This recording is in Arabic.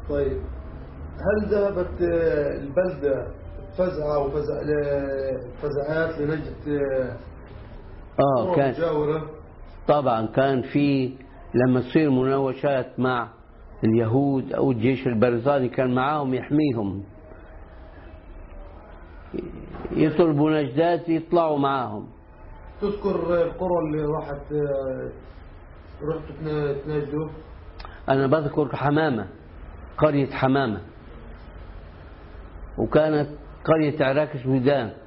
طيب، هل ذهبت البلدة فزعة فزعات لنجد كان مجاورة؟ طبعا كان في، لما تصير مناوشات مع اليهود أو الجيش البريطاني كان معاهم يحميهم، يطلبوا نجدات يطلعوا معاهم. تذكر القرى اللي رحتوا تنجدوا؟ أنا بذكر حمامة، قرية حمامة، وكانت قرية عراك سويدان.